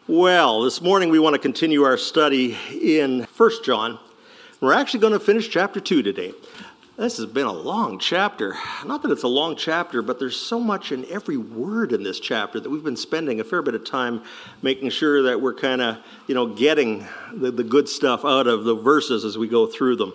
Well, this morning we want to continue our study in 1 John. We're actually going to finish chapter 2 today. This has been a long chapter. Not that it's a long chapter, but there's so much in every word in this chapter that we've been spending a fair bit of time making sure that we're kind of, getting the good stuff out of the verses as we go through them.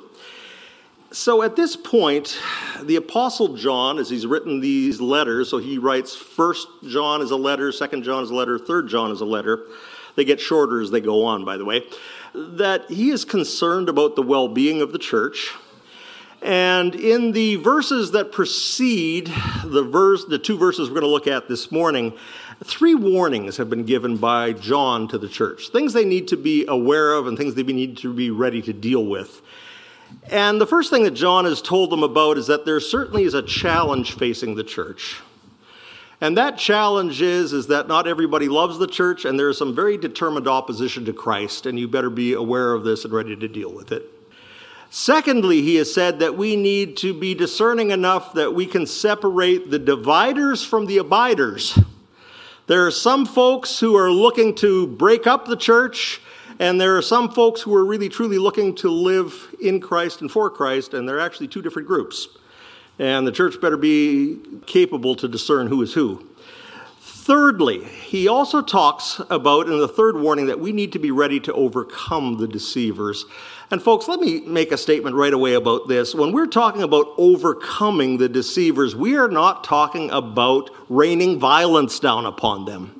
So at this point, the Apostle John, as he's written these letters, so he writes 1 John as a letter, 2 John as a letter, 3 John as a letter. They get shorter as they go on, by the way. That he is concerned about the well-being of the church. And in the verses that precede the two verses we're going to look at this morning, 3 warnings have been given by John to the church. Things they need to be aware of and things they need to be ready to deal with. And the first thing that John has told them about is that there certainly is a challenge facing the church. And that challenge is that not everybody loves the church, and there is some very determined opposition to Christ, and you better be aware of this and ready to deal with it. Secondly, he has said that we need to be discerning enough that we can separate the dividers from the abiders. There are some folks who are looking to break up the church, and there are some folks who are really truly looking to live in Christ and for Christ, and they're actually 2 different groups. And the church better be capable to discern who is who. Thirdly, he also talks about, in the third warning, that we need to be ready to overcome the deceivers. And folks, let me make a statement right away about this. When we're talking about overcoming the deceivers, we are not talking about raining violence down upon them.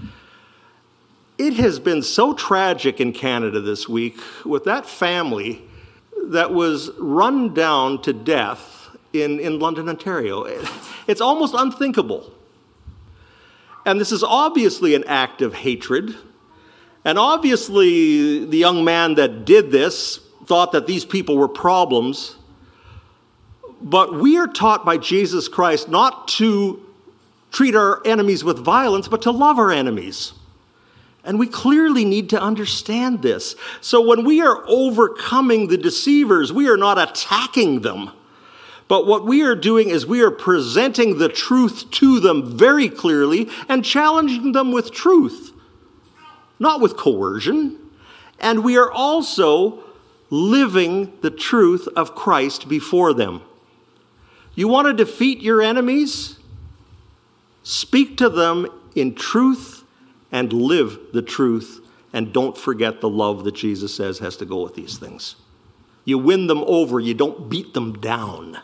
It has been so tragic in Canada this week with that family that was run down to death in London, Ontario. It's almost unthinkable. And this is obviously an act of hatred. And obviously the young man that did this thought that these people were problems. But we are taught by Jesus Christ not to treat our enemies with violence, but to love our enemies. And we clearly need to understand this. So when we are overcoming the deceivers, we are not attacking them. But what we are doing is we are presenting the truth to them very clearly and challenging them with truth, not with coercion. And we are also living the truth of Christ before them. You want to defeat your enemies? Speak to them in truth and live the truth, and don't forget the love that Jesus says has to go with these things. You win them over, you don't beat them down.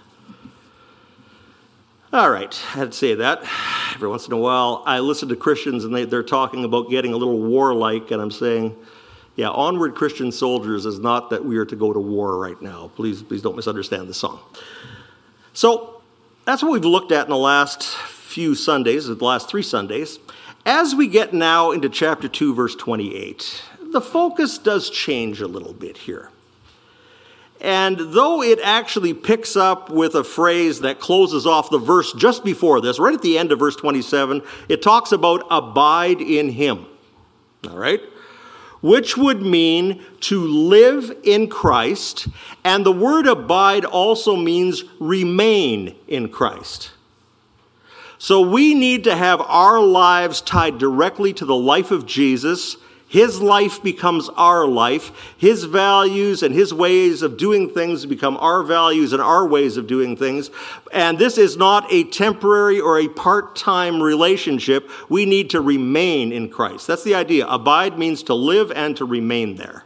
All right, I had to say that. Every once in a while, I listen to Christians, and they're talking about getting a little warlike, and I'm saying, yeah, onward Christian soldiers is not that we are to go to war right now. Please don't misunderstand the song. So that's what we've looked at in the last few Sundays, the last 3 Sundays. As we get now into chapter 2, verse 28, the focus does change a little bit here. And though it actually picks up with a phrase that closes off the verse just before this, right at the end of verse 27, it talks about abide in him. All right? Which would mean to live in Christ, and the word abide also means remain in Christ. So we need to have our lives tied directly to the life of Jesus. His life becomes our life. His values and his ways of doing things become our values and our ways of doing things. And this is not a temporary or a part-time relationship. We need to remain in Christ. That's the idea. Abide means to live and to remain there.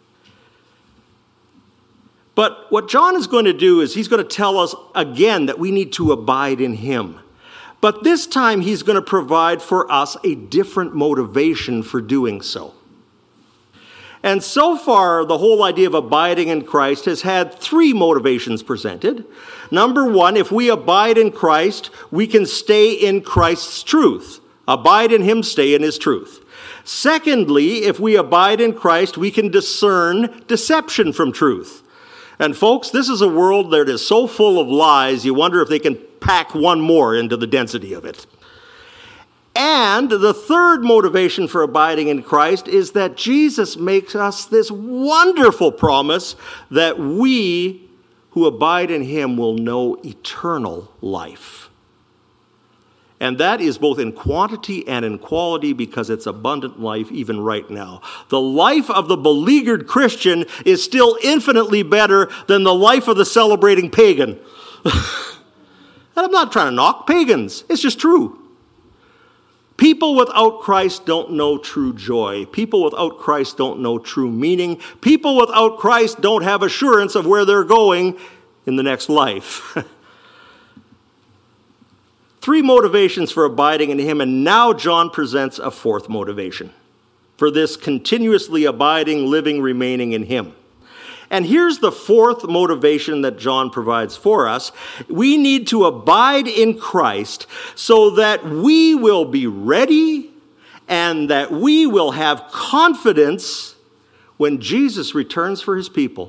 But what John is going to do is he's going to tell us again that we need to abide in him. But this time he's going to provide for us a different motivation for doing so. And so far, the whole idea of abiding in Christ has had 3 motivations presented. Number 1, if we abide in Christ, we can stay in Christ's truth. Abide in him, stay in his truth. Secondly, if we abide in Christ, we can discern deception from truth. And folks, this is a world that is so full of lies, you wonder if they can pack one more into the density of it. And the third motivation for abiding in Christ is that Jesus makes us this wonderful promise that we who abide in him will know eternal life. And that is both in quantity and in quality, because it's abundant life even right now. The life of the beleaguered Christian is still infinitely better than the life of the celebrating pagan. And I'm not trying to knock pagans. It's just true. People without Christ don't know true joy. People without Christ don't know true meaning. People without Christ don't have assurance of where they're going in the next life. 3 motivations for abiding in him, and now John presents a 4th motivation for this continuously abiding, living, remaining in him. And here's the 4th motivation that John provides for us. We need to abide in Christ so that we will be ready and that we will have confidence when Jesus returns for his people.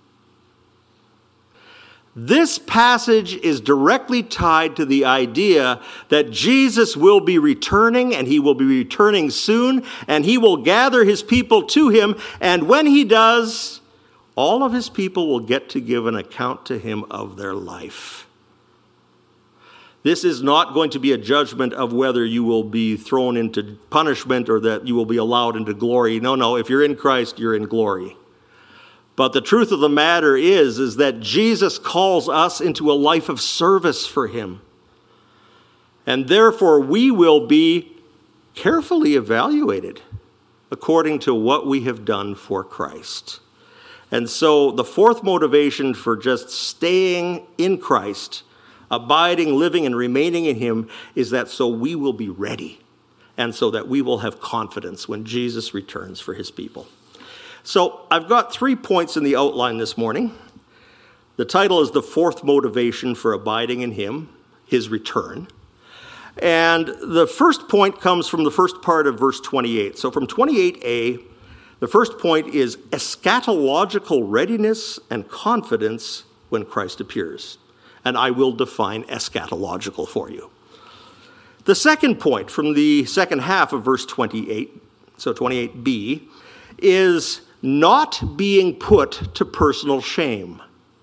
This passage is directly tied to the idea that Jesus will be returning, and he will be returning soon, and he will gather his people to him, and when he does, all of his people will get to give an account to him of their life. This is not going to be a judgment of whether you will be thrown into punishment or that you will be allowed into glory. No, if you're in Christ, you're in glory. But the truth of the matter is that Jesus calls us into a life of service for him. And therefore, we will be carefully evaluated according to what we have done for Christ. And so the 4th motivation for just staying in Christ, abiding, living, and remaining in him is that so we will be ready and so that we will have confidence when Jesus returns for his people. So I've got 3 points in the outline this morning. The title is the 4th motivation for abiding in him, his return. And the first point comes from the first part of verse 28. So from 28a, the first point is eschatological readiness and confidence when Christ appears. And I will define eschatological for you. The second point from the second half of verse 28, so 28b, is not being put to personal shame.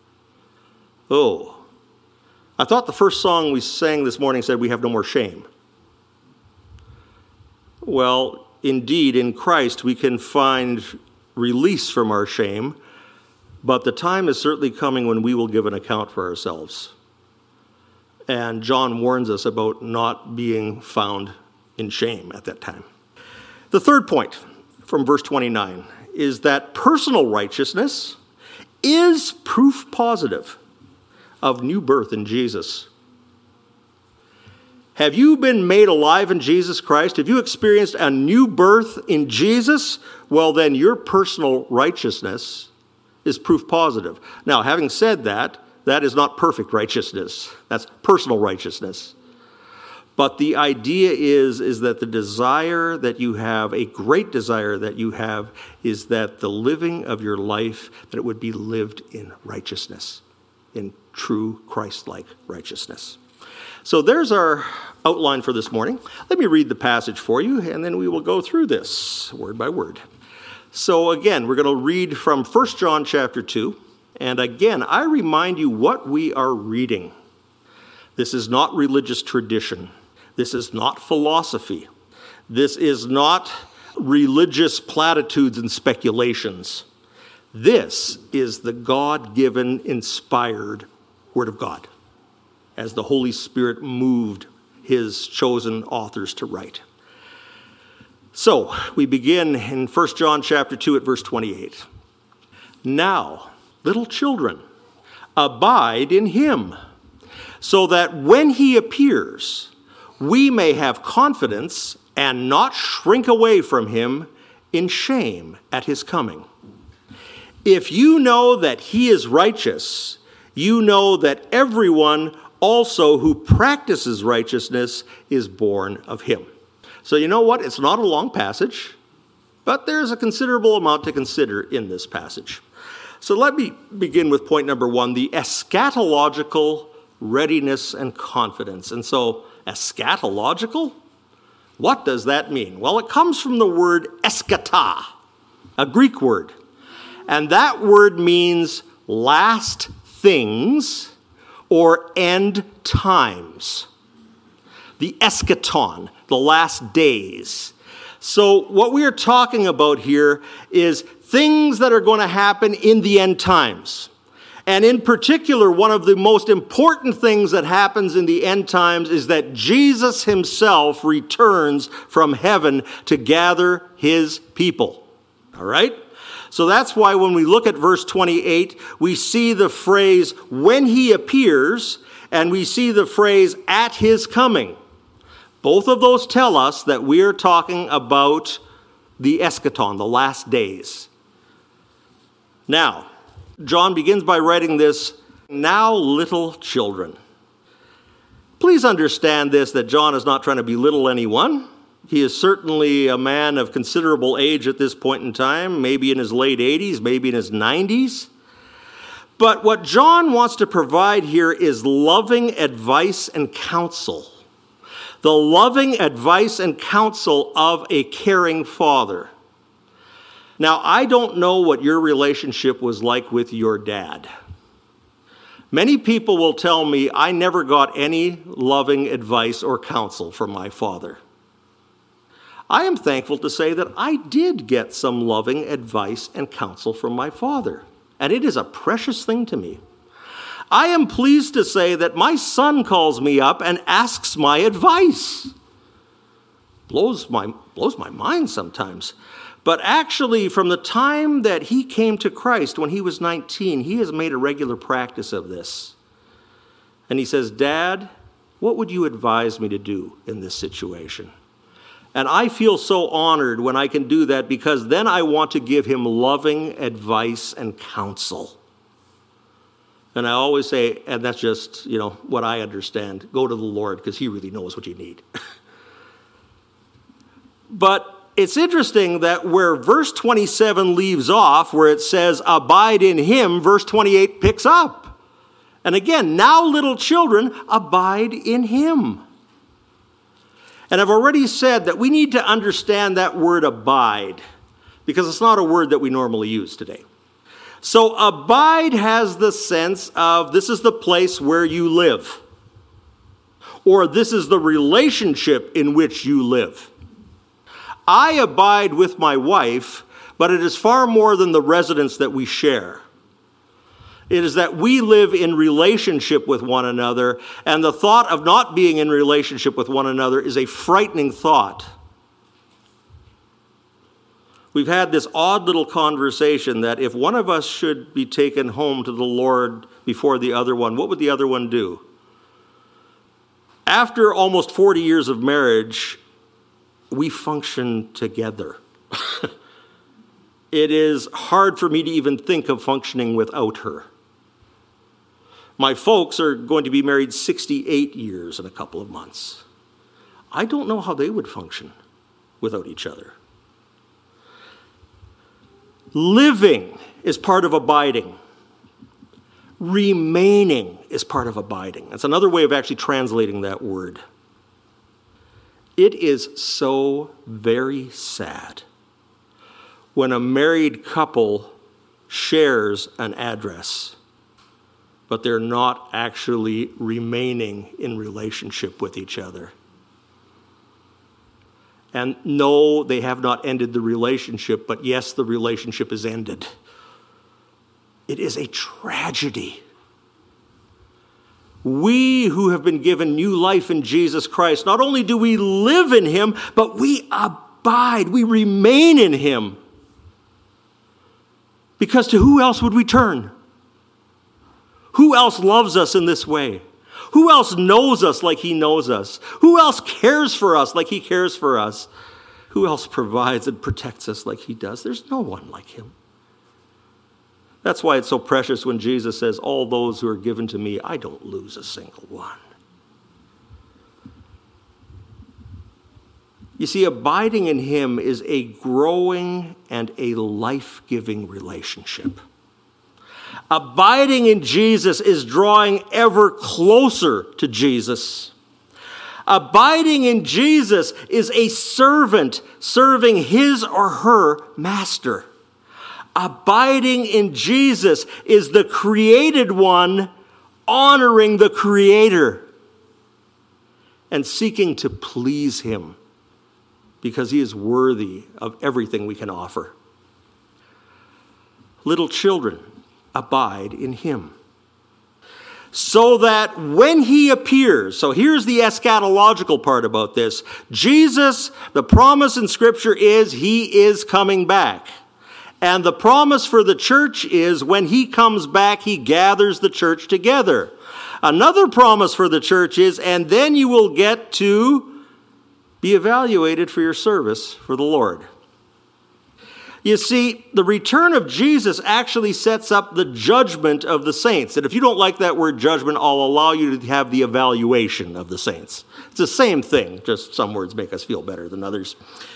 Oh, I thought the first song we sang this morning said we have no more shame. Well, indeed, in Christ we can find release from our shame, but the time is certainly coming when we will give an account for ourselves. And John warns us about not being found in shame at that time. The third point from verse 29 is that personal righteousness is proof positive of new birth in Jesus. Have you been made alive in Jesus Christ? Have you experienced a new birth in Jesus? Well, then your personal righteousness is proof positive. Now, having said that, that is not perfect righteousness. That's personal righteousness. But the idea is that the desire that you have, a great desire that you have, is that the living of your life, that it would be lived in righteousness, in true Christ-like righteousness. So there's our outline for this morning. Let me read the passage for you, and then we will go through this word by word. So again, we're going to read from 1 John chapter 2. And again, I remind you what we are reading. This is not religious tradition. This is not philosophy. This is not religious platitudes and speculations. This is the God-given, inspired Word of God, as the Holy Spirit moved his chosen authors to write. So, we begin in 1 John chapter 2 at verse 28. Now, little children, abide in him, so that when he appears, we may have confidence and not shrink away from him in shame at his coming. If you know that he is righteous, you know that everyone also who practices righteousness is born of him. So you know what? It's not a long passage, but there's a considerable amount to consider in this passage. So let me begin with point number 1, the eschatological readiness and confidence. And so, eschatological? What does that mean? Well, it comes from the word eschata, a Greek word. And that word means last things or end times. the eschaton, the last days. So what we are talking about here is things that are going to happen in the end times. And in particular, one of the most important things that happens in the end times is that Jesus himself returns from heaven to gather his people. All right? So that's why when we look at verse 28, we see the phrase, when he appears, and we see the phrase, at his coming. Both of those tell us that we are talking about the eschaton, the last days. Now, John begins by writing this, now little children. Please understand this, that John is not trying to belittle anyone. He is certainly a man of considerable age at this point in time, maybe in his late 80s, maybe in his 90s. But what John wants to provide here is loving advice and counsel. The loving advice and counsel of a caring father. Now, I don't know what your relationship was like with your dad. Many people will tell me I never got any loving advice or counsel from my father. I am thankful to say that I did get some loving advice and counsel from my father, and it is a precious thing to me. I am pleased to say that my son calls me up and asks my advice. Blows my mind sometimes. But actually, from the time that he came to Christ when he was 19, he has made a regular practice of this. And he says, Dad, what would you advise me to do in this situation? And I feel so honored when I can do that, because then I want to give him loving advice and counsel. And I always say, and that's just, what I understand, go to the Lord, because he really knows what you need. But it's interesting that where verse 27 leaves off, where it says, abide in him, verse 28 picks up. And again, now little children, abide in him. And I've already said that we need to understand that word abide, because it's not a word that we normally use today. So abide has the sense of this is the place where you live, or this is the relationship in which you live. I abide with my wife, but it is far more than the residence that we share. It is that we live in relationship with one another, and the thought of not being in relationship with one another is a frightening thought. We've had this odd little conversation that if one of us should be taken home to the Lord before the other one, what would the other one do? After almost 40 years of marriage, we function together. It is hard for me to even think of functioning without her. My folks are going to be married 68 years in a couple of months. I don't know how they would function without each other. Living is part of abiding. Remaining is part of abiding. That's another way of actually translating that word. It is so very sad when a married couple shares an address, but they're not actually remaining in relationship with each other. And no, they have not ended the relationship, but yes, the relationship is ended. It is a tragedy. We who have been given new life in Jesus Christ, not only do we live in him, but we abide, we remain in him. Because to who else would we turn? Who else loves us in this way? Who else knows us like he knows us? Who else cares for us like he cares for us? Who else provides and protects us like he does? There's no one like him. That's why it's so precious when Jesus says, all those who are given to me, I don't lose a single one. You see, abiding in him is a growing and a life-giving relationship. Abiding in Jesus is drawing ever closer to Jesus. Abiding in Jesus is a servant serving his or her master. Abiding in Jesus is the created one honoring the Creator. and seeking to please him because he is worthy of everything we can offer. Little children, abide in him, so that when he appears, so here's the eschatological part about this. Jesus, the promise in Scripture is he is coming back. And the promise for the church is when he comes back, he gathers the church together. Another promise for the church is, and then you will get to be evaluated for your service for the Lord. You see, the return of Jesus actually sets up the judgment of the saints. And if you don't like that word judgment, I'll allow you to have the evaluation of the saints. It's the same thing, just some words make us feel better than others.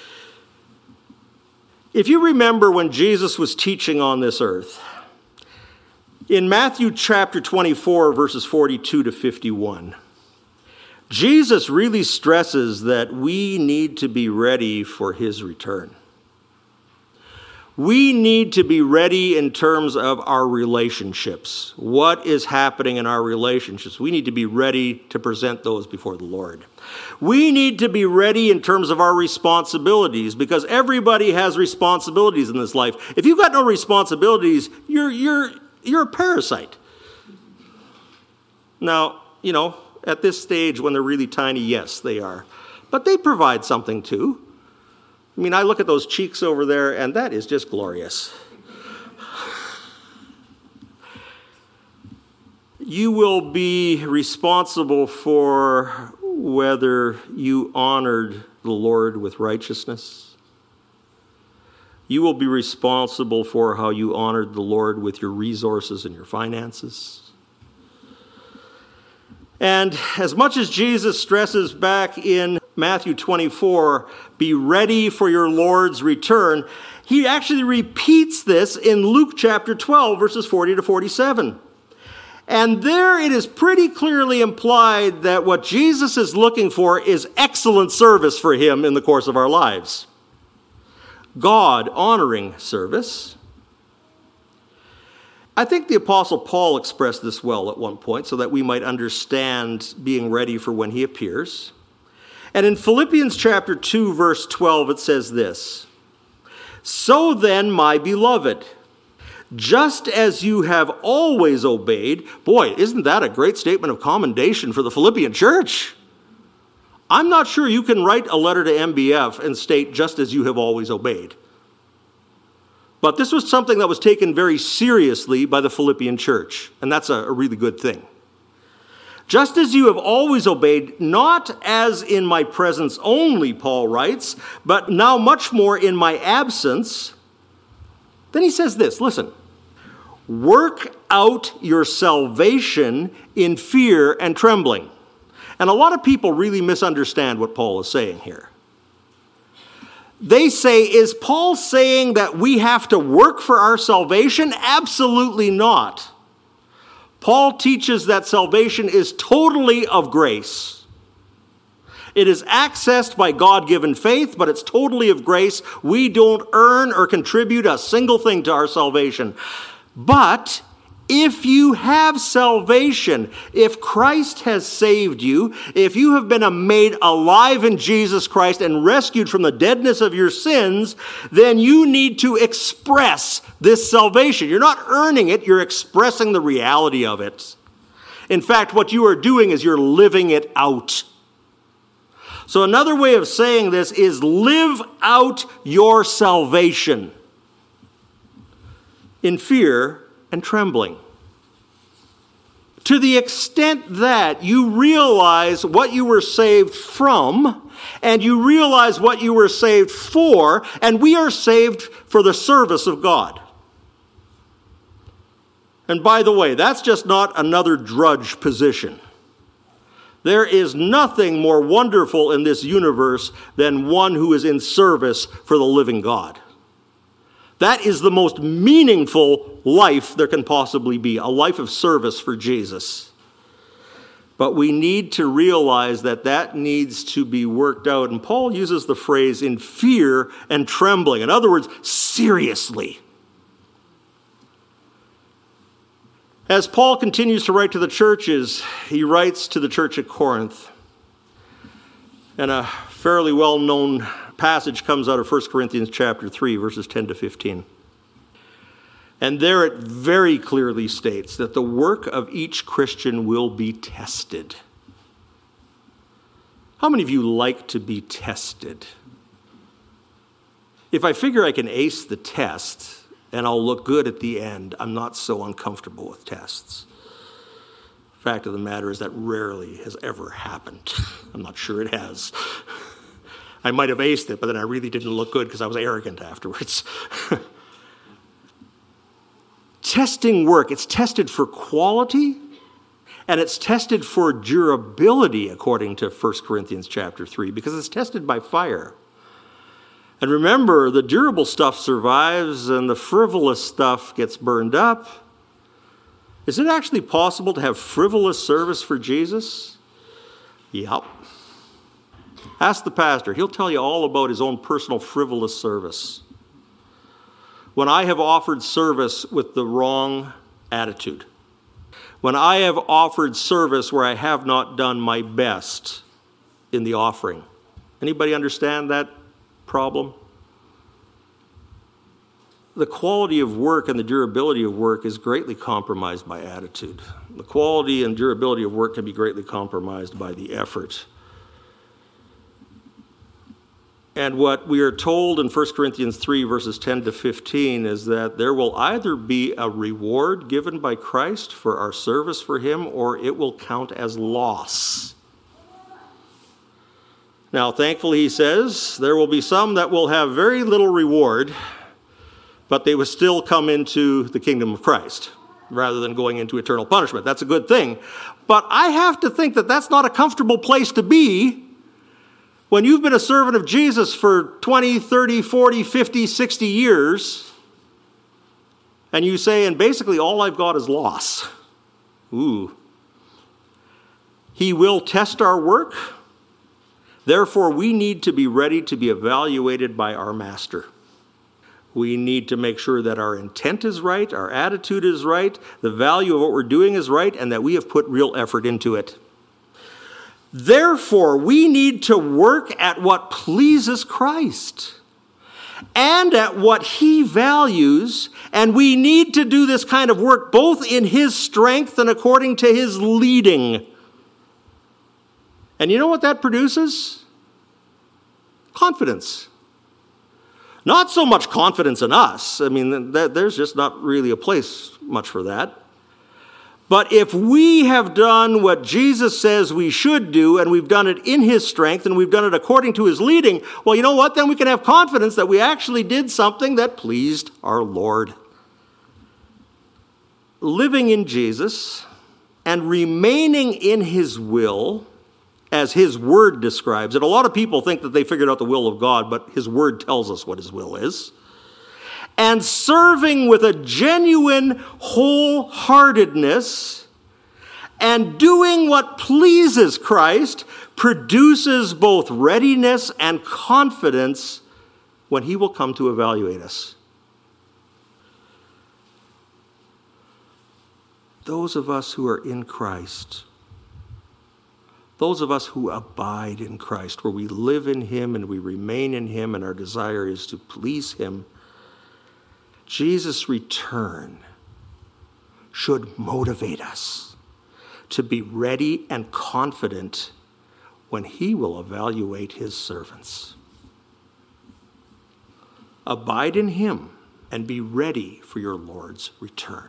If you remember when Jesus was teaching on this earth, in Matthew chapter 24, verses 42 to 51, Jesus really stresses that we need to be ready for his return. We need to be ready in terms of our relationships. What is happening in our relationships? We need to be ready to present those before the Lord. We need to be ready in terms of our responsibilities, because everybody has responsibilities in this life. If you've got no responsibilities, you're a parasite. Now, at this stage when they're really tiny, yes, they are. But they provide something too. I mean, I look at those cheeks over there, and that is just glorious. You will be responsible for whether you honored the Lord with righteousness. You will be responsible for how you honored the Lord with your resources and your finances. And as much as Jesus stresses back in Matthew 24, be ready for your Lord's return, he actually repeats this in Luke chapter 12, verses 40 to 47. And there it is pretty clearly implied that what Jesus is looking for is excellent service for him in the course of our lives. God-honoring service. I think the Apostle Paul expressed this well at one point so that we might understand being ready for when he appears. And in Philippians chapter 2, verse 12, it says this: "So then, my beloved, just as you have always obeyed," boy, isn't that a great statement of commendation for the Philippian church? I'm not sure you can write a letter to MBF and state, "just as you have always obeyed." But this was something that was taken very seriously by the Philippian church, and that's a really good thing. "Just as you have always obeyed, not as in my presence only," Paul writes, "but now much more in my absence." Then he says this, listen, "Work out your salvation in fear and trembling." And a lot of people really misunderstand what Paul is saying here. They say, is Paul saying that we have to work for our salvation? Absolutely not. Paul teaches that salvation is totally of grace. It is accessed by God-given faith, but it's totally of grace. We don't earn or contribute a single thing to our salvation. But if you have salvation, if Christ has saved you, if you have been made alive in Jesus Christ and rescued from the deadness of your sins, then you need to express this salvation. You're not earning it, you're expressing the reality of it. In fact, what you are doing is you're living it out. So another way of saying this is live out your salvation in fear and trembling. To the extent that you realize what you were saved from, and you realize what you were saved for, and we are saved for the service of God. And by the way, that's just not another drudge position. There is nothing more wonderful in this universe than one who is in service for the living God. That is the most meaningful life there can possibly be, a life of service for Jesus. But we need to realize that that needs to be worked out. And Paul uses the phrase in fear and trembling. In other words, seriously. As Paul continues to write to the churches, he writes to the church at Corinth, And a fairly well-known passage comes out of 1 Corinthians chapter 3, verses 10 to 15. And there it very clearly states that the work of each Christian will be tested. How many of you like to be tested? If I figure I can ace the test and I'll look good at the end, I'm not so uncomfortable with tests. Fact of the matter is that rarely has ever happened. I'm not sure it has. I might have aced it, but then I really didn't look good because I was arrogant afterwards. Testing work, it's tested for quality and it's tested for durability according to 1 Corinthians chapter 3 because it's tested by fire. And remember, the durable stuff survives and the frivolous stuff gets burned up. Is it actually possible to have frivolous service for Jesus? Yep. Ask the pastor. He'll tell you all about his own personal frivolous service. When I have offered service with the wrong attitude, when I have offered service where I have not done my best in the offering. Anybody understand that problem? The quality of work and the durability of work is greatly compromised by attitude. The quality and durability of work can be greatly compromised by the effort. And what we are told in 1 Corinthians 3, verses 10 to 15, is that there will either be a reward given by Christ for our service for him, or it will count as loss. Now, thankfully, he says, there will be some that will have very little reward, but they will still come into the kingdom of Christ rather than going into eternal punishment. That's a good thing. But I have to think that that's not a comfortable place to be when you've been a servant of Jesus for 20, 30, 40, 50, 60 years, and you say, and basically all I've got is loss. Ooh. He will test our work. Therefore, we need to be ready to be evaluated by our master. We need to make sure that our intent is right, our attitude is right, the value of what we're doing is right, and that we have put real effort into it. Therefore, we need to work at what pleases Christ and at what he values, and we need to do this kind of work both in his strength and according to his leading. And you know what that produces? Confidence. Not so much confidence in us. I mean, there's just not really a place much for that. But if we have done what Jesus says we should do, and we've done it in his strength, and we've done it according to his leading, well, you know what? Then we can have confidence that we actually did something that pleased our Lord. Living in Jesus and remaining in his will, as his word describes it. A lot of people think that they figured out the will of God, but his word tells us what his will is. And serving with a genuine wholeheartedness and doing what pleases Christ produces both readiness and confidence when he will come to evaluate us. Those of us who are in Christ, those of us who abide in Christ, where we live in him and we remain in him and our desire is to please him, Jesus' return should motivate us to be ready and confident when he will evaluate his servants. Abide in him and be ready for your Lord's return.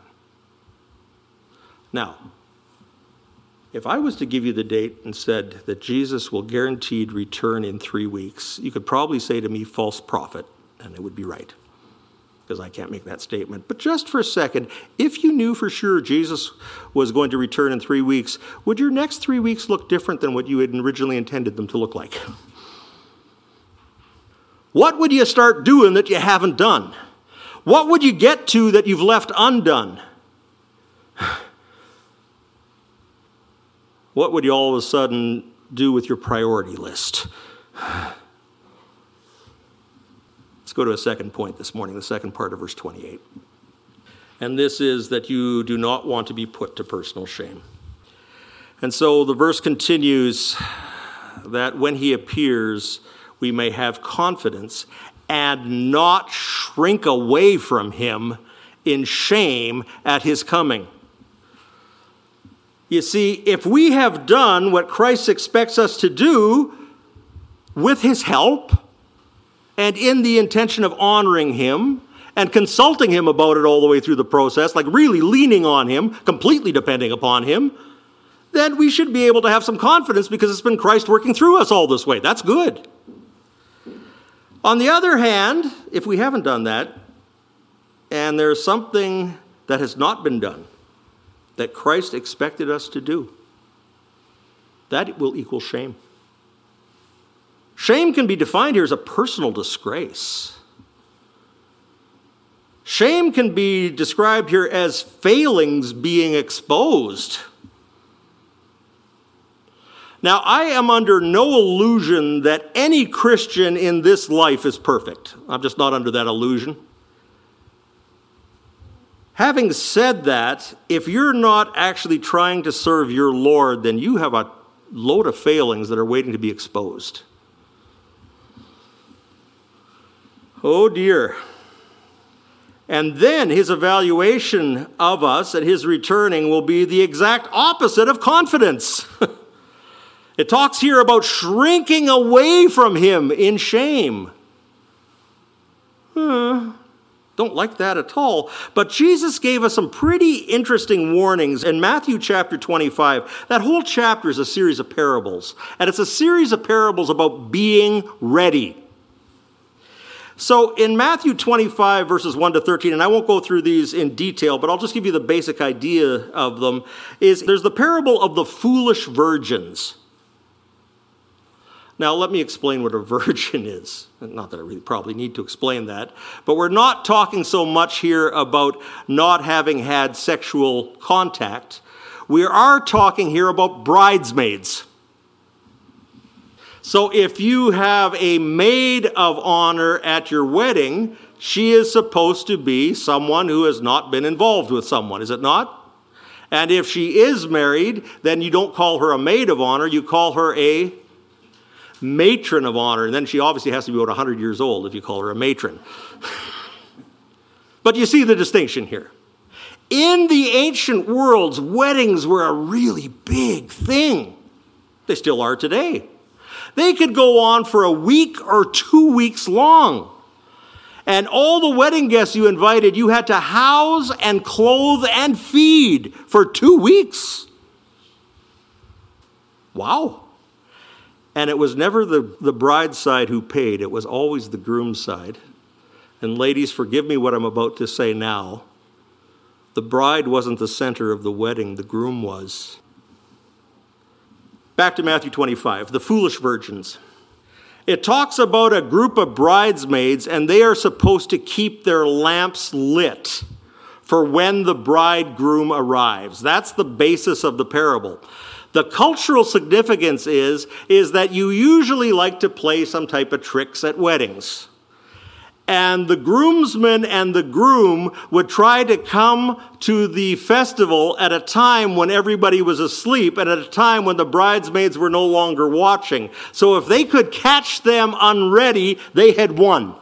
Now, if I was to give you the date and said that Jesus will guaranteed return in 3 weeks, you could probably say to me, false prophet, and it would be right, because I can't make that statement. But just for a second, if you knew for sure Jesus was going to return in 3 weeks, would your next 3 weeks look different than what you had originally intended them to look like? What would you start doing that you haven't done? What would you get to that you've left undone? What would you all of a sudden do with your priority list? Let's go to a second point this morning, the second part of verse 28. And this is that you do not want to be put to personal shame. And so the verse continues, that when he appears, we may have confidence and not shrink away from him in shame at his coming. You see, if we have done what Christ expects us to do with his help and in the intention of honoring him and consulting him about it all the way through the process, like really leaning on him, completely depending upon him, then we should be able to have some confidence because it's been Christ working through us all this way. That's good. On the other hand, if we haven't done that, and there's something that has not been done that Christ expected us to do, that will equal shame. Shame can be defined here as a personal disgrace. Shame can be described here as failings being exposed. Now, I am under no illusion that any Christian in this life is perfect. I'm just not under that illusion. Having said that, if you're not actually trying to serve your Lord, then you have a load of failings that are waiting to be exposed. Oh dear. And then his evaluation of us at his returning will be the exact opposite of confidence. It talks here about shrinking away from him in shame. Don't like that at all. But Jesus gave us some pretty interesting warnings in Matthew chapter 25. That whole chapter is a series of parables. And it's a series of parables about being ready. So in Matthew 25, verses 1 to 13, and I won't go through these in detail, but I'll just give you the basic idea of them, is there's the parable of the foolish virgins. Now, let me explain what a virgin is. Not that I really probably need to explain that. But we're not talking so much here about not having had sexual contact. We are talking here about bridesmaids. So if you have a maid of honor at your wedding, she is supposed to be someone who has not been involved with someone, is it not? And if she is married, then you don't call her a maid of honor, you call her a matron of honor, and then she obviously has to be about 100 years old if you call her a matron. But you see the distinction here. In the ancient worlds, weddings were a really big thing. They still are today. They could go on for a week or 2 weeks long. And all the wedding guests you invited, you had to house and clothe and feed for 2 weeks. Wow. And it was never the bride's side who paid. It was always the groom's side. And ladies, forgive me what I'm about to say now. The bride wasn't the center of the wedding. The groom was. Back to Matthew 25, the foolish virgins. It talks about a group of bridesmaids, and they are supposed to keep their lamps lit for when the bridegroom arrives. That's the basis of the parable. The cultural significance is that you usually like to play some type of tricks at weddings. And the groomsman and the groom would try to come to the festival at a time when everybody was asleep and at a time when the bridesmaids were no longer watching. So if they could catch them unready, they had won.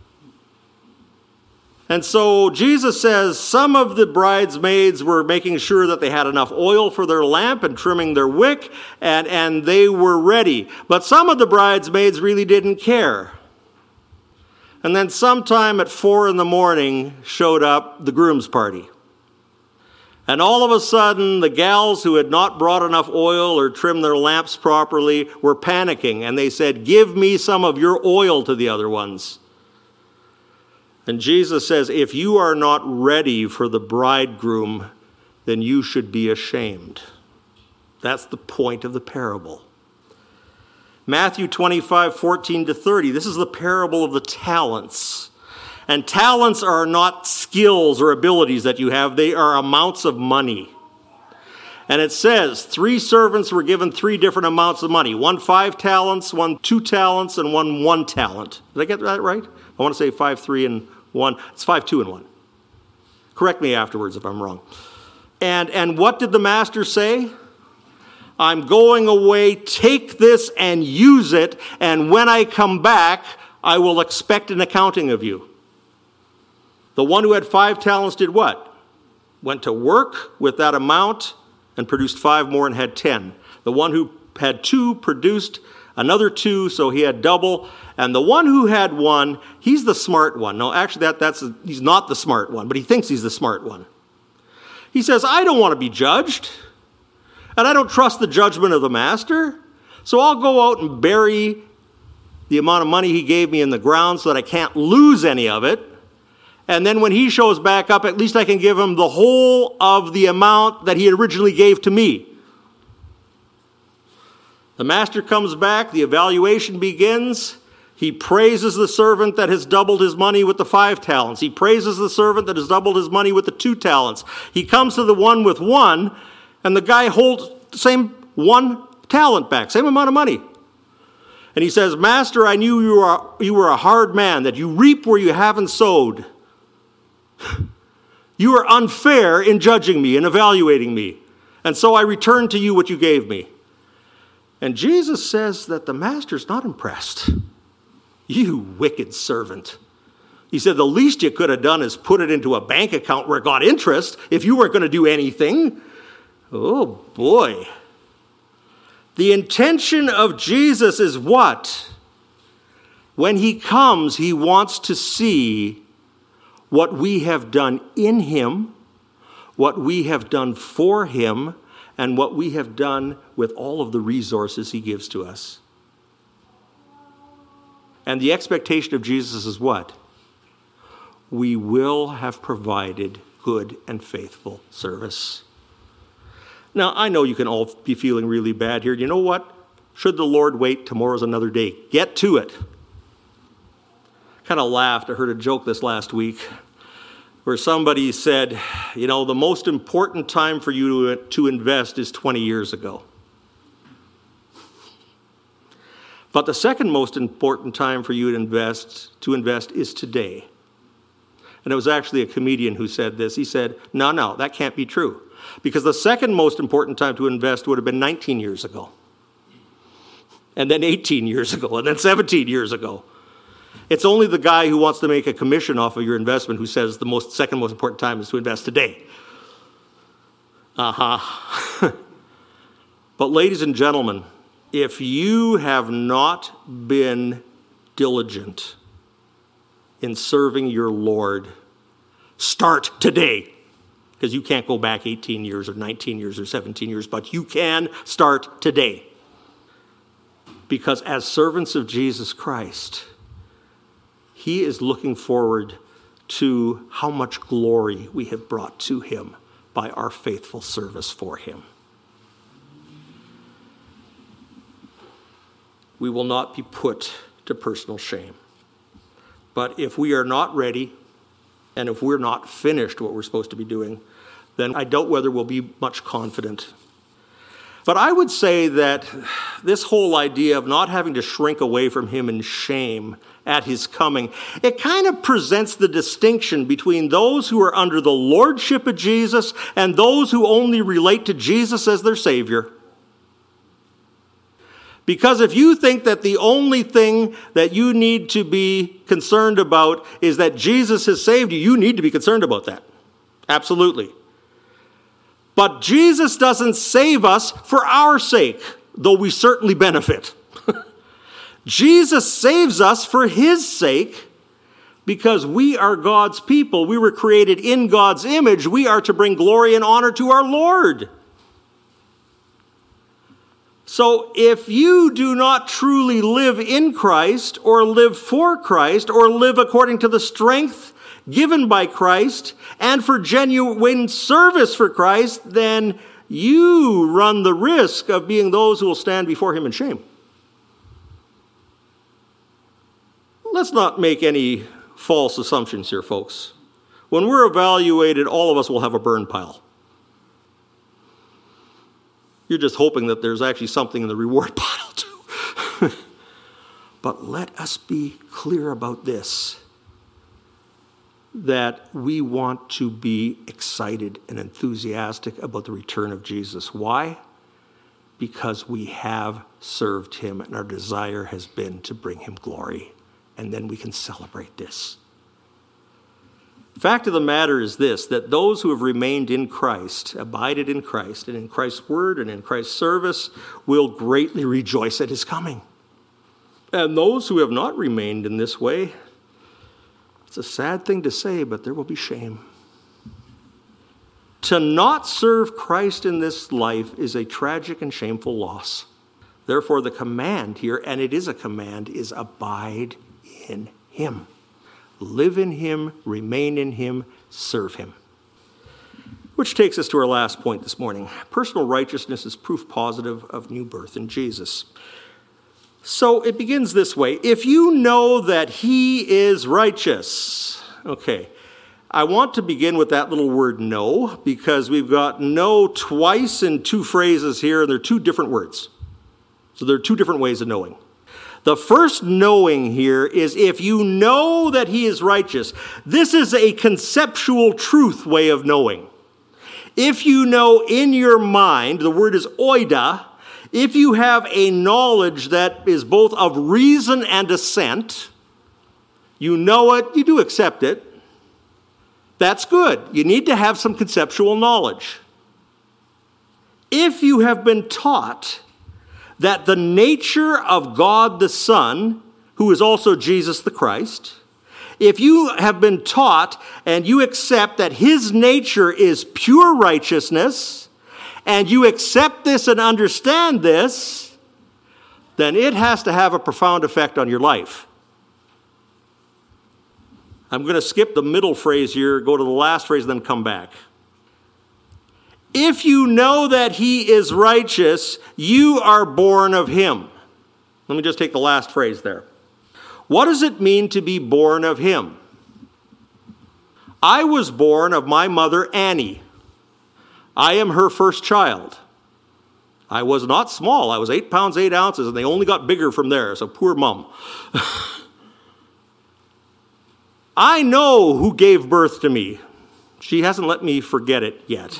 And so Jesus says some of the bridesmaids were making sure that they had enough oil for their lamp and trimming their wick, and they were ready. But some of the bridesmaids really didn't care. And then sometime at 4 a.m. showed up the groom's party. And all of a sudden, the gals who had not brought enough oil or trimmed their lamps properly were panicking. And they said, "Give me some of your oil," to the other ones. And Jesus says, if you are not ready for the bridegroom, then you should be ashamed. That's the point of the parable. Matthew 25, 14 to 30. This is the parable of the talents. And talents are not skills or abilities that you have. They are amounts of money. And it says 3 servants were given 3 different amounts of money. 1 5 talents, 1 2 talents, and 1 talent. Did I get that right? I want to say 5 3 and 1. It's 5 2 and 1. Correct me afterwards if I'm wrong. And what did the master say? I'm going away. Take this and use it, and when I come back, I will expect an accounting of you. The one who had 5 talents did what? Went to work with that amount and produced 5 more and had 10. The one who had 2 produced another 2, so he had double. And the one who had 1, he's the smart one. No, actually, he's not the smart one, but he thinks he's the smart one. He says, I don't want to be judged, and I don't trust the judgment of the master, so I'll go out and bury the amount of money he gave me in the ground so that I can't lose any of it. And then when he shows back up, at least I can give him the whole of the amount that he originally gave to me. The master comes back, the evaluation begins. He praises the servant that has doubled his money with the 5 talents. He praises the servant that has doubled his money with the 2 talents. He comes to the one with 1, and the guy holds the same 1 talent back, same amount of money. And he says, Master, I knew you were a hard man, that you reap where you haven't sowed. You are unfair in judging me and evaluating me. And so I return to you what you gave me. And Jesus says that the master's not impressed. You wicked servant. He said, the least you could have done is put it into a bank account where it got interest if you weren't going to do anything. Oh, boy. The intention of Jesus is what? When he comes, he wants to see what we have done in him, what we have done for him, and what we have done with all of the resources he gives to us. And the expectation of Jesus is what? We will have provided good and faithful service. Now, I know you can all be feeling really bad here. You know what? Should the Lord wait, tomorrow's another day. Get to it. Kind of laughed. I heard a joke this last week where somebody said, you know, the most important time for you to invest is 20 years ago. But the second most important time for you to invest is today. And it was actually a comedian who said this. He said, no, that can't be true. Because the second most important time to invest would have been 19 years ago. And then 18 years ago. And then 17 years ago. It's only the guy who wants to make a commission off of your investment who says the second most important time is to invest today. But ladies and gentlemen, if you have not been diligent in serving your Lord, start today. Because you can't go back 18 years or 19 years or 17 years, but you can start today. Because as servants of Jesus Christ, he is looking forward to how much glory we have brought to him by our faithful service for him. We will not be put to personal shame. But if we are not ready, and if we're not finished what we're supposed to be doing, then I doubt whether we'll be much confident. But I would say that this whole idea of not having to shrink away from him in shame at his coming, it kind of presents the distinction between those who are under the lordship of Jesus and those who only relate to Jesus as their Savior. Because if you think that the only thing that you need to be concerned about is that Jesus has saved you, you need to be concerned about that. Absolutely. But Jesus doesn't save us for our sake, though we certainly benefit. Jesus saves us for his sake because we are God's people. We were created in God's image. We are to bring glory and honor to our Lord. So if you do not truly live in Christ or live for Christ or live according to the strength given by Christ and for genuine service for Christ, then you run the risk of being those who will stand before him in shame. Let's not make any false assumptions here, folks. When we're evaluated, all of us will have a burn pile. You're just hoping that there's actually something in the reward pile too. But let us be clear about this, that we want to be excited and enthusiastic about the return of Jesus. Why? because we have served him and our desire has been to bring him glory. And then we can celebrate this. Fact of the matter is this, that those who have remained in Christ, abided in Christ, and in Christ's word and in Christ's service, will greatly rejoice at his coming. And those who have not remained in this way, it's a sad thing to say, but there will be shame. To not serve Christ in this life is a tragic and shameful loss. Therefore, the command here, and it is a command, is abide in him. Live in him, remain in him, serve him. Which takes us to our last point this morning. Personal righteousness is proof positive of new birth in Jesus. So it begins this way. If you know that he is righteous. Okay, I want to begin with that little word know, because we've got know twice in two phrases here, and they're two different words. So there are two different ways of knowing. The first knowing here is if you know that he is righteous. This is a conceptual truth way of knowing. If you know in your mind, the word is oida, if you have a knowledge that is both of reason and assent, you know it, you do accept it, that's good. You need to have some conceptual knowledge. If you have been taught that the nature of God the Son, who is also Jesus the Christ, if you have been taught and you accept that his nature is pure righteousness, and you accept this and understand this, then it has to have a profound effect on your life. I'm going to skip the middle phrase here, go to the last phrase, then come back. If you know that he is righteous, you are born of him. Let me just take the last phrase there. What does it mean to be born of him? I was born of my mother, Annie. I am her first child. I was not small. I was 8 pounds, 8 ounces, and they only got bigger from there, so poor mom. I know who gave birth to me. She hasn't let me forget it yet.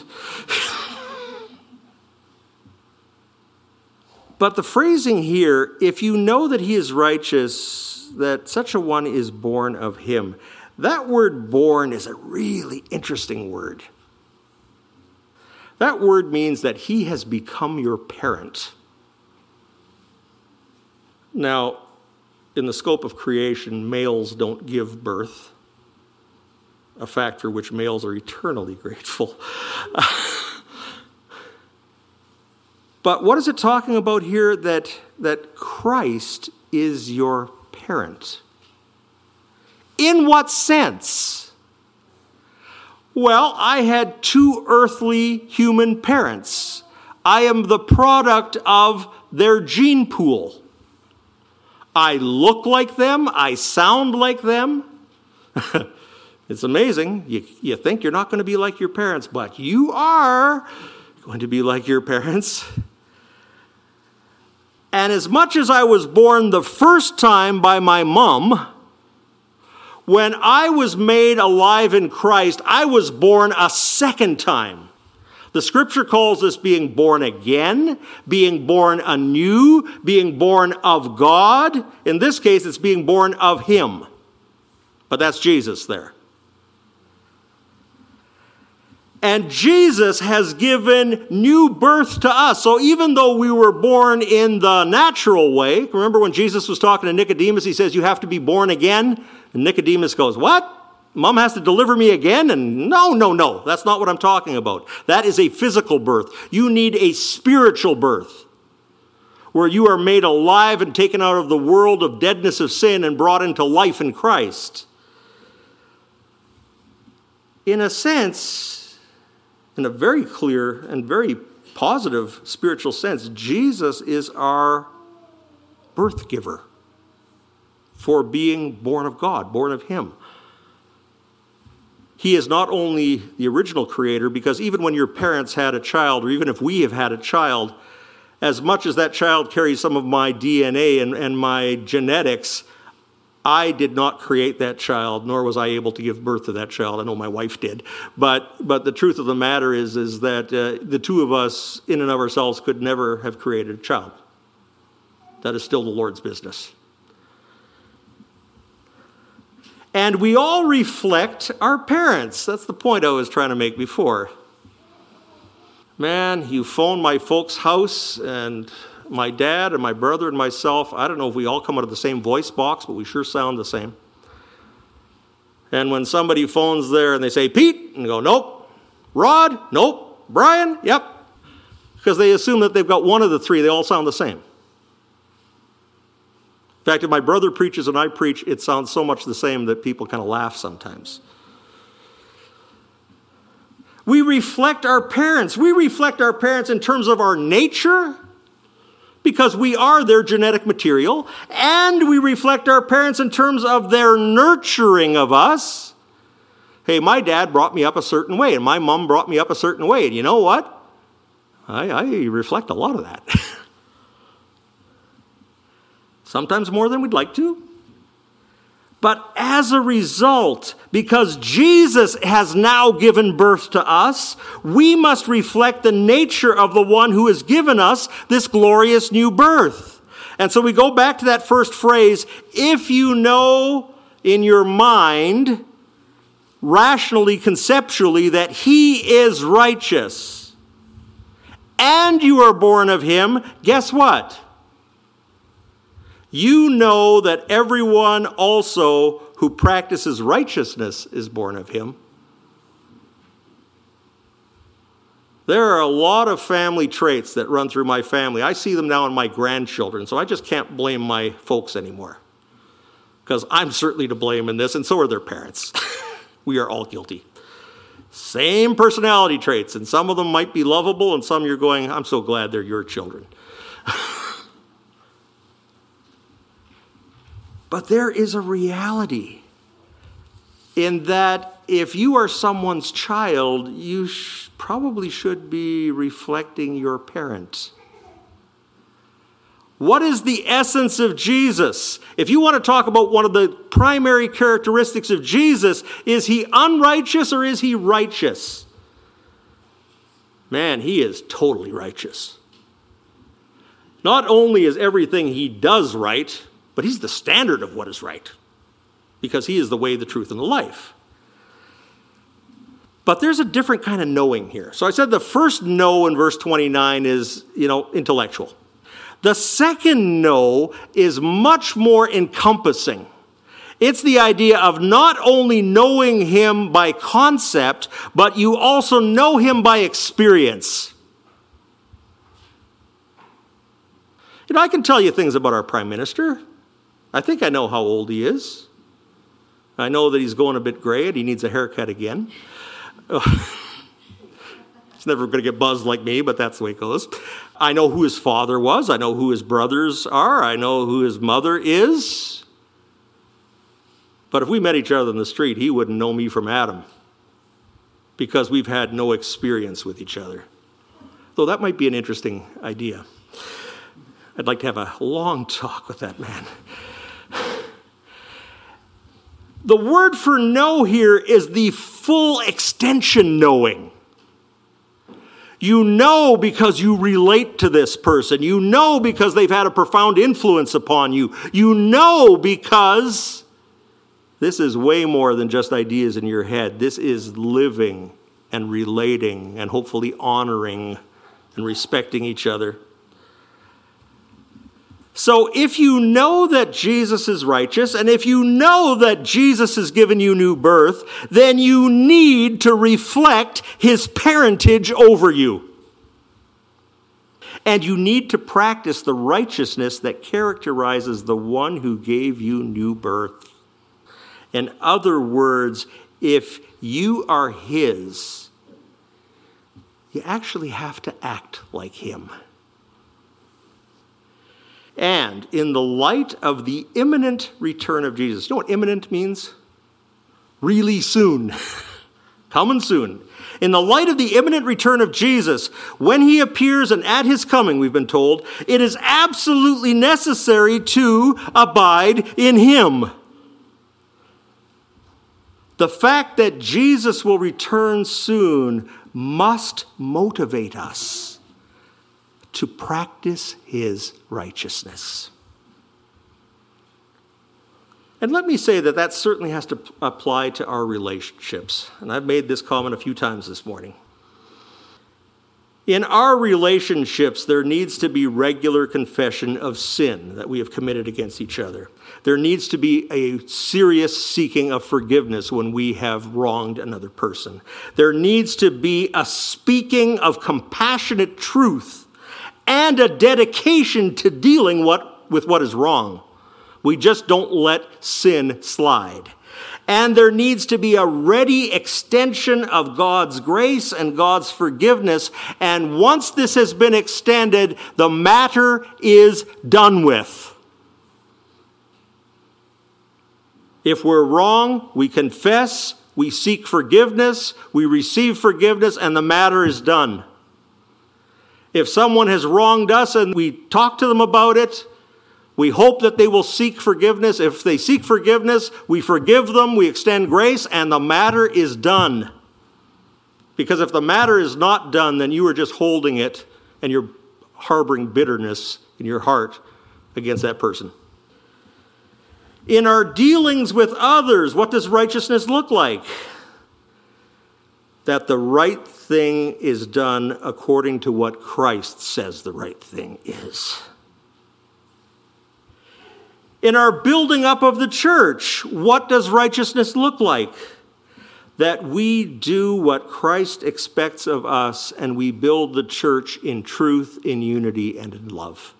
But the phrasing here, if you know that he is righteous, that such a one is born of him. That word born is a really interesting word. That word means that he has become your parent. Now, in the scope of creation, males don't give birth, a fact for which males are eternally grateful. But what is it talking about here that Christ is your parent? In what sense? Well, I had 2 earthly human parents. I am the product of their gene pool. I look like them. I sound like them. It's amazing. You think you're not going to be like your parents, but you are going to be like your parents. And as much as I was born the first time by my mom, when I was made alive in Christ, I was born a second time. The scripture calls this being born again, being born anew, being born of God. In this case, it's being born of him. But that's Jesus there. And Jesus has given new birth to us. So even though we were born in the natural way, remember when Jesus was talking to Nicodemus, he says, you have to be born again. And Nicodemus goes, what? Mom has to deliver me again? And no, that's not what I'm talking about. That is a physical birth. You need a spiritual birth where you are made alive and taken out of the world of deadness of sin and brought into life in Christ. In a sense, in a very clear and very positive spiritual sense, Jesus is our birth giver for being born of God, born of him. He is not only the original creator, because even when your parents had a child, or even if we have had a child, as much as that child carries some of my DNA and my genetics, I did not create that child, nor was I able to give birth to that child. I know my wife did. But the truth of the matter is that the two of us, in and of ourselves, could never have created a child. That is still the Lord's business. And we all reflect our parents. That's the point I was trying to make before. Man, you phone my folks' house, and my dad and my brother and myself, I don't know if we all come out of the same voice box, but we sure sound the same. And when somebody phones there and they say, Pete, and go, nope. Rod, nope. Brian, yep. Because they assume that they've got one of the three, they all sound the same. In fact, if my brother preaches and I preach, it sounds so much the same that people kind of laugh sometimes. We reflect our parents. We reflect our parents in terms of our nature, because we are their genetic material, and we reflect our parents in terms of their nurturing of us. Hey, my dad brought me up a certain way, and my mom brought me up a certain way, and you know what? I reflect a lot of that. Sometimes more than we'd like to. But as a result, because Jesus has now given birth to us, we must reflect the nature of the one who has given us this glorious new birth. And so we go back to that first phrase, if you know in your mind, rationally, conceptually, that he is righteous, and you are born of him, guess what? You know that everyone also who practices righteousness is born of him. There are a lot of family traits that run through my family. I see them now in my grandchildren, so I just can't blame my folks anymore. Because I'm certainly to blame in this, and so are their parents. We are all guilty. Same personality traits, and some of them might be lovable, and some you're going, I'm so glad they're your children. But there is a reality in that if you are someone's child, you probably should be reflecting your parent. What is the essence of Jesus? If you want to talk about one of the primary characteristics of Jesus, is he unrighteous or is he righteous? Man, he is totally righteous. Not only is everything he does right, but he's the standard of what is right, because he is the way, the truth, and the life. But there's a different kind of knowing here. So I said the first know in verse 29 is, intellectual. The second know is much more encompassing. It's the idea of not only knowing him by concept, but you also know him by experience. I can tell you things about our prime minister. I think I know how old he is. I know that he's going a bit gray and he needs a haircut again. He's never going to get buzzed like me, but that's the way it goes. I know who his father was. I know who his brothers are. I know who his mother is. But if we met each other in the street, he wouldn't know me from Adam, because we've had no experience with each other. Though that might be an interesting idea. I'd like to have a long talk with that man. The word for know here is the full extension knowing. You know because you relate to this person. You know because they've had a profound influence upon you. You know because this is way more than just ideas in your head. This is living and relating and hopefully honoring and respecting each other. So if you know that Jesus is righteous, and if you know that Jesus has given you new birth, then you need to reflect his parentage over you. And you need to practice the righteousness that characterizes the one who gave you new birth. In other words, if you are his, you actually have to act like him. And in the light of the imminent return of Jesus, you know what imminent means? Really soon. Coming soon. In the light of the imminent return of Jesus, when he appears and at his coming, we've been told, it is absolutely necessary to abide in him. The fact that Jesus will return soon must motivate us to practice his righteousness. And let me say that certainly has to apply to our relationships. And I've made this comment a few times this morning. In our relationships, there needs to be regular confession of sin that we have committed against each other. There needs to be a serious seeking of forgiveness when we have wronged another person. There needs to be a speaking of compassionate truth and a dedication to dealing with what is wrong. We just don't let sin slide. And there needs to be a ready extension of God's grace and God's forgiveness. And once this has been extended, the matter is done with. If we're wrong, we confess, we seek forgiveness, we receive forgiveness, and the matter is done. If someone has wronged us and we talk to them about it, we hope that they will seek forgiveness. If they seek forgiveness, we forgive them, we extend grace, and the matter is done. Because if the matter is not done, then you are just holding it and you're harboring bitterness in your heart against that person. In our dealings with others, what does righteousness look like? That the right thing is done according to what Christ says the right thing is. In our building up of the church, what does righteousness look like? That we do what Christ expects of us and we build the church in truth, in unity, and in love.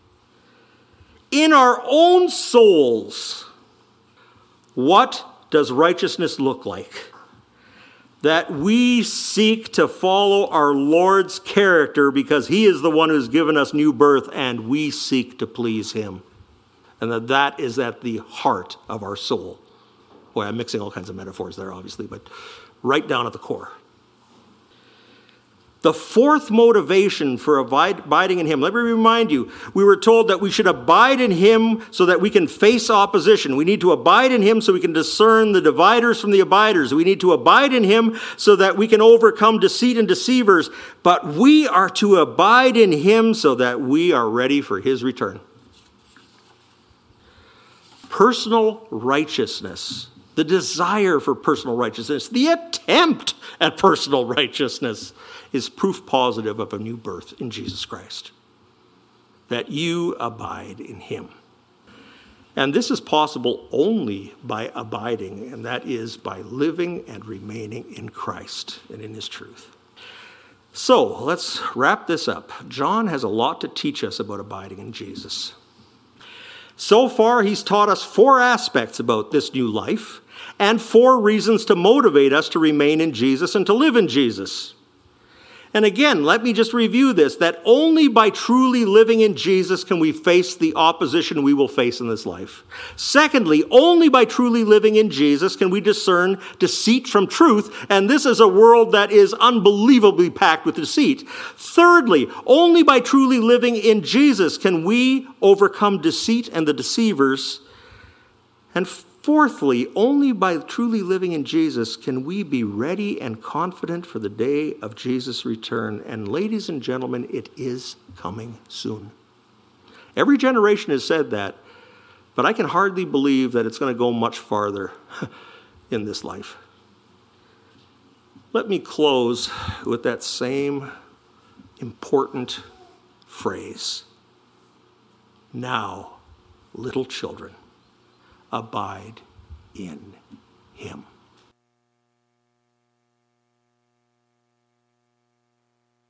In our own souls, what does righteousness look like? That we seek to follow our Lord's character because he is the one who's given us new birth and we seek to please him. And that is at the heart of our soul. Boy, I'm mixing all kinds of metaphors there, obviously, but right down at the core. The fourth motivation for abiding in him, let me remind you, we were told that we should abide in him so that we can face opposition. We need to abide in him so we can discern the dividers from the abiders. We need to abide in him so that we can overcome deceit and deceivers. But we are to abide in him so that we are ready for his return. Personal righteousness, the desire for personal righteousness, the attempt at personal righteousness is proof positive of a new birth in Jesus Christ. That you abide in him. And this is possible only by abiding, and that is by living and remaining in Christ and in his truth. So let's wrap this up. John has a lot to teach us about abiding in Jesus. So far, he's taught us 4 aspects about this new life and 4 reasons to motivate us to remain in Jesus and to live in Jesus. And again, let me just review this, that only by truly living in Jesus can we face the opposition we will face in this life. Secondly, only by truly living in Jesus can we discern deceit from truth, and this is a world that is unbelievably packed with deceit. Thirdly, only by truly living in Jesus can we overcome deceit and the deceivers. And fourthly, only by truly living in Jesus can we be ready and confident for the day of Jesus' return. And ladies and gentlemen, it is coming soon. Every generation has said that, but I can hardly believe that it's going to go much farther in this life. Let me close with that same important phrase. Now, little children, abide in him.